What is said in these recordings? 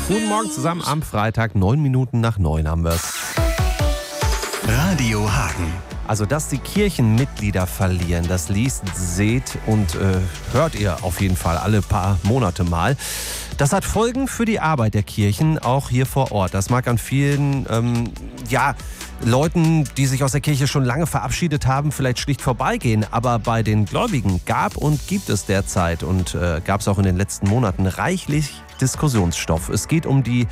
Guten Morgen zusammen am Freitag, 9 Minuten nach 9 haben wir es. Radio Hagen. Also, dass die Kirchen Mitglieder verlieren, das liest, seht und hört ihr auf jeden Fall alle paar Monate mal. Das hat Folgen für die Arbeit der Kirchen, auch hier vor Ort. Das mag an vielen, Leuten, die sich aus der Kirche schon lange verabschiedet haben, vielleicht schlicht vorbeigehen. Aber bei den Gläubigen gab und gibt es derzeit und gab es auch in den letzten Monaten reichlich Diskussionsstoff. Es geht um die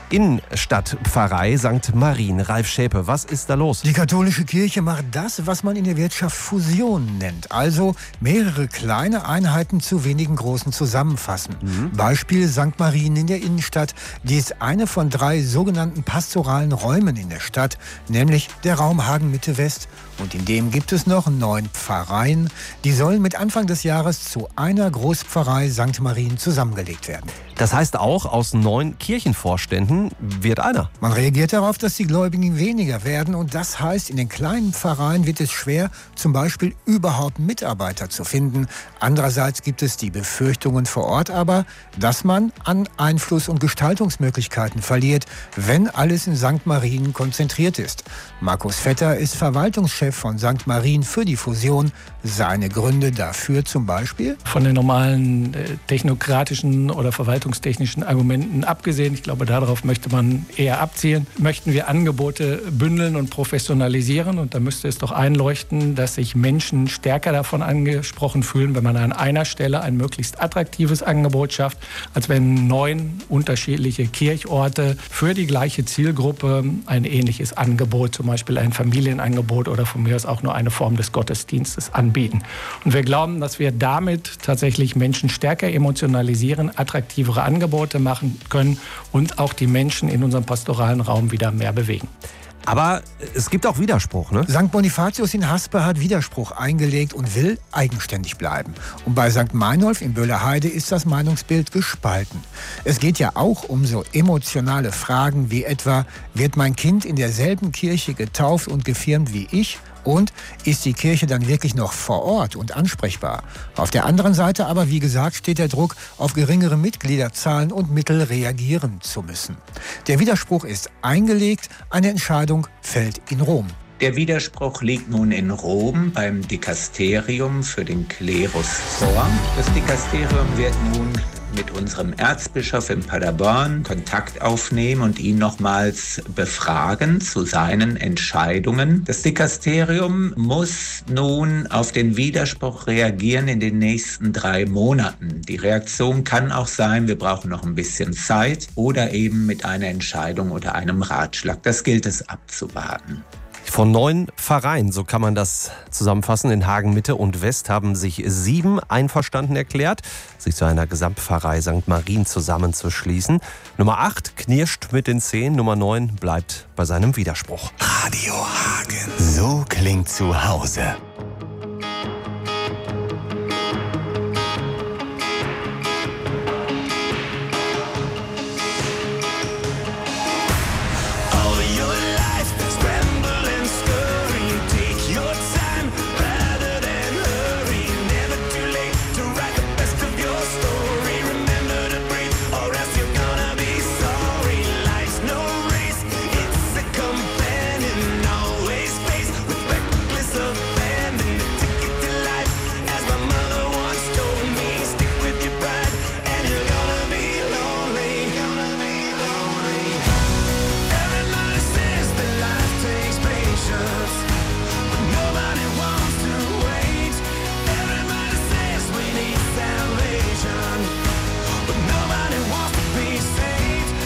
Innenstadtpfarrei St. Marien. Ralf Schäpe, was ist da los? Die katholische Kirche macht das, was man in der Wirtschaft Fusion nennt. Also mehrere kleine Einheiten zu wenigen großen zusammenfassen. Beispiel St. Marien in der Innenstadt. Die ist eine von 3 sogenannten pastoralen Räumen in der Stadt, nämlich der Raum Hagen Mitte West. Und in dem gibt es noch 9 Pfarreien. Die sollen mit Anfang des Jahres zu einer Großpfarrei St. Marien zusammengelegt werden. Das heißt auch, aus 9 Kirchenvorständen wird einer. Man reagiert darauf, dass die Gläubigen weniger werden. Und das heißt, in den kleinen Pfarreien wird es schwer, zum Beispiel überhaupt Mitarbeiter zu finden. Andererseits gibt es die Befürchtungen vor Ort aber, dass man an Einfluss und Gestaltungsmöglichkeiten verliert, wenn alles in St. Marien konzentriert ist. Markus Vetter ist Verwaltungschef von St. Marien für die Fusion. Seine Gründe dafür zum Beispiel? Von den normalen technokratischen oder verwaltungstechnischen Argumenten abgesehen, ich glaube, darauf möchte man eher abzielen, möchten wir Angebote bündeln und professionalisieren. Und da müsste es doch einleuchten, dass sich Menschen stärker davon angesprochen fühlen, wenn man an einer Stelle ein möglichst attraktives Angebot schafft, als wenn 9 unterschiedliche Kirchorte für die gleiche Zielgruppe ein ähnliches Angebot, zum Beispiel ein Familienangebot oder von mir aus auch nur eine Form des Gottesdienstes anbieten. Und wir glauben, dass wir damit tatsächlich Menschen stärker emotionalisieren, attraktivere Angebote machen können und auch die Menschen in unserem pastoralen Raum wieder mehr bewegen. Aber es gibt auch Widerspruch, ne? St. Bonifatius in Haspe hat Widerspruch eingelegt und will eigenständig bleiben. Und bei St. Meinolf in Böhlerheide ist das Meinungsbild gespalten. Es geht ja auch um so emotionale Fragen wie etwa, wird mein Kind in derselben Kirche getauft und gefirmt wie ich? Und ist die Kirche dann wirklich noch vor Ort und ansprechbar? Auf der anderen Seite aber, wie gesagt, steht der Druck, auf geringere Mitgliederzahlen und Mittel reagieren zu müssen. Der Widerspruch ist eingelegt, eine Entscheidung fällt in Rom. Der Widerspruch liegt nun in Rom beim Dikasterium für den Klerus vor. Das Dikasterium wird nun mit unserem Erzbischof in Paderborn Kontakt aufnehmen und ihn nochmals befragen zu seinen Entscheidungen. Das Dikasterium muss nun auf den Widerspruch reagieren in den nächsten 3 Monaten. Die Reaktion kann auch sein, wir brauchen noch ein bisschen Zeit oder eben mit einer Entscheidung oder einem Ratschlag. Das gilt es abzuwarten. Von 9 Pfarreien, so kann man das zusammenfassen, in Hagen Mitte und West haben sich 7 einverstanden erklärt, sich zu einer Gesamtpfarrei St. Marien zusammenzuschließen. Nummer 8 knirscht mit den Zähnen, Nummer 9 bleibt bei seinem Widerspruch. Radio Hagen. So klingt zu Hause.